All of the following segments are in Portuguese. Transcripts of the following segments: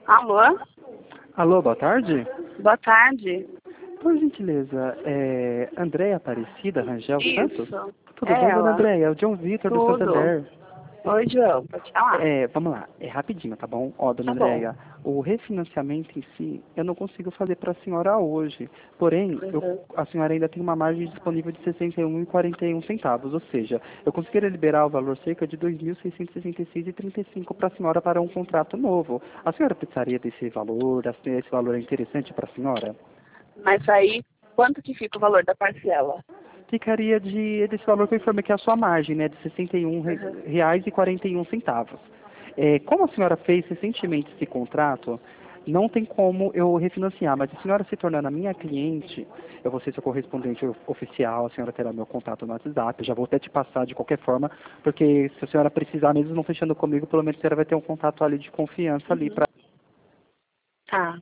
Alô? Alô, boa tarde. Boa tarde. Por gentileza, Andréia Aparecida Rangel Santos? Isso. Tudo É bem, dona ela. Andréia? É o John Vitor do Tudo. Santander. Oi, João. Pode falar. Vamos lá, é rapidinho, tá bom? Ó, dona Tá bom. Andréia, o refinanciamento em si, eu não consigo fazer para a senhora hoje. Porém, Uhum. a senhora ainda tem uma margem disponível de 61,41 centavos, ou seja, eu conseguiria liberar o valor cerca de 2.666,35 para a senhora para um contrato novo. A senhora precisaria desse valor? Esse valor é interessante para a senhora? Mas aí, quanto que fica o valor da parcela? Ficaria desse valor que eu informei que é a sua margem, né, de R$ 61 Uhum. reais e 41 centavos. Como a senhora fez recentemente esse contrato, não tem como eu refinanciar, mas se a senhora se tornando a minha cliente, eu vou ser seu correspondente oficial, a senhora terá meu contato no WhatsApp, eu já vou até te passar de qualquer forma, porque se a senhora precisar, mesmo não fechando comigo, pelo menos a senhora vai ter um contato ali de confiança ali Uhum. para Tá.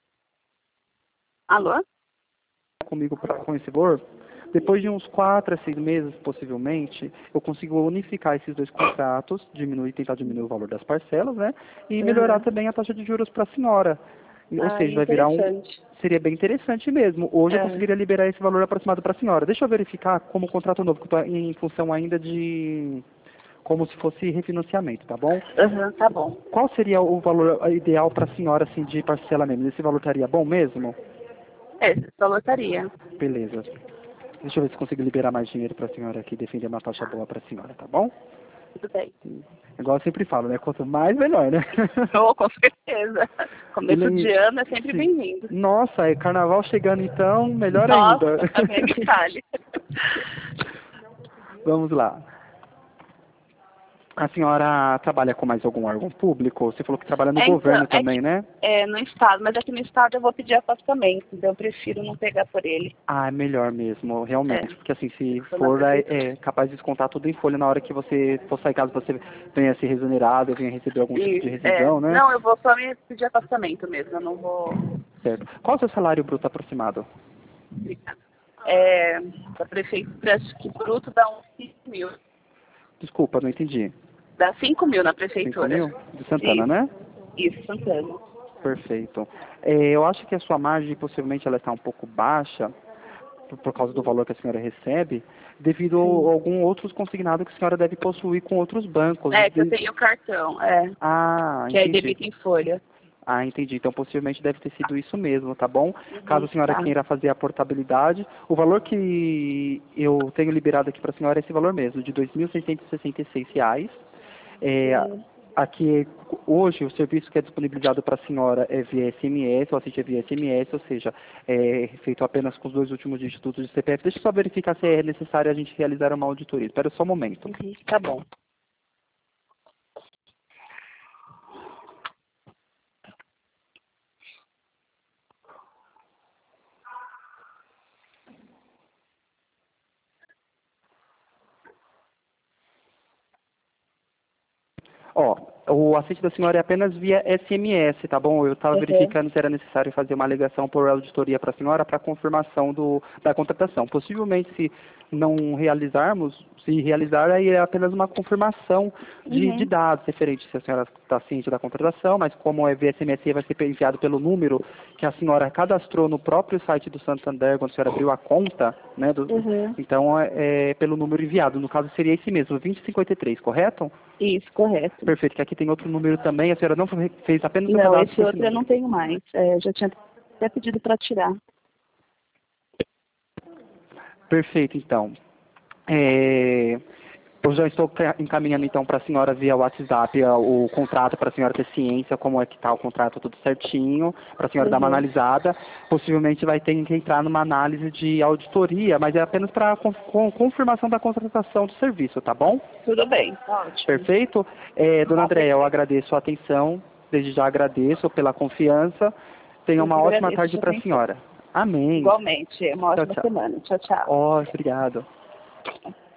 Alô? comigo com esse valor. Depois de uns 4 a 6 meses, possivelmente, eu consigo unificar esses dois contratos, tentar diminuir o valor das parcelas, né? E melhorar Uhum. também a taxa de juros para a senhora. Ou Ah, seja, vai virar interessante. seria bem interessante mesmo. Hoje eu É. conseguiria liberar esse valor aproximado para a senhora. Deixa eu verificar como contrato novo, que eu estou em função ainda de como se fosse refinanciamento, tá bom? Uhum, tá bom. Qual seria o valor ideal para a senhora, assim, de parcelamento? Esse valor estaria bom mesmo? É, só lotaria. Beleza. Deixa eu ver se consigo liberar mais dinheiro para a senhora aqui, defender uma taxa Tá. boa para a senhora, tá bom? Tudo bem. Igual eu sempre falo, né? Quanto mais, melhor, né? Oh, com certeza. E Começo de ano é sempre sim. bem-vindo. Nossa, é carnaval chegando então, melhor ainda. Nossa, nem me fale. Vamos lá. A senhora trabalha com mais algum órgão público? Você falou que trabalha no Então, governo também, né? no estado, mas aqui no estado eu vou pedir afastamento, então eu prefiro não pegar por ele. Ah, é melhor mesmo, É, realmente. Porque assim, se estou na for, prefeitura. é capaz de descontar tudo em folha na hora que você for sair, caso você venha ser remunerado, venha receber algum tipo de rescisão, né? Não, eu vou só me pedir afastamento mesmo, eu não vou. Certo. Qual é o seu salário bruto aproximado? É, da prefeitura, acho que bruto dá uns 5 mil. Desculpa, não entendi. Dá 5 mil na 5 prefeitura. mil? De Santana, Isso, né? isso, Santana. Perfeito. Eu acho que a sua margem, possivelmente, ela está um pouco baixa, por causa do valor que a senhora recebe, devido a Sim. alguns outros consignados que a senhora deve possuir com outros bancos. É, que eu tenho cartão, Ah, que é entendi. débito em folha. Ah, entendi. Então, possivelmente deve ter sido isso mesmo, tá bom? Caso a Uhum, senhora tá. queira fazer a portabilidade, o valor que eu tenho liberado aqui para a senhora é esse valor mesmo, de R$ 2.666. É, Sim. aqui, hoje, o serviço que é disponibilizado para a senhora é via SMS, o assiste é via SMS, ou seja, é feito apenas com os dois últimos dígitos de CPF. Deixa eu só verificar se é necessário a gente realizar uma auditoria. Espera só um momento. Uhum, tá bom. Ó, o assiste da senhora é apenas via SMS, tá bom? Eu estava Uhum. verificando se era necessário fazer uma alegação por auditoria para a senhora para confirmação da contratação. Possivelmente, se não realizarmos, se realizar, aí é apenas uma confirmação de Uhum. dados referentes se a senhora está ciente da contratação, mas como é via SMS, vai ser enviado pelo número que a senhora cadastrou no próprio site do Santander, quando a senhora abriu a conta, né? Uhum. Então, é pelo número enviado. No caso, seria esse mesmo, 2053, correto? Isso, correto. Perfeito, que aqui tem outro número também, a senhora não fez apenas o Não, cadastro esse com esse outro eu não número. tenho mais. Eu já tinha até pedido para tirar. Perfeito, então. Eu já estou encaminhando então para a senhora via WhatsApp o contrato para a senhora ter ciência como é que está o contrato tudo certinho, para a senhora dar uma Uhum. analisada. Possivelmente vai ter que entrar numa análise de auditoria, mas é apenas para confirmação da contratação do serviço, tá bom? Tudo bem, tá ótimo. Perfeito? Dona Tá Andréia, eu perfeito. agradeço a atenção, desde já agradeço pela confiança. Tenha Eu uma que ótima agradeço a tarde sua para a atenção. senhora. Amém. Igualmente, uma Tchau, ótima tchau. semana. Tchau, tchau. Ó, obrigado.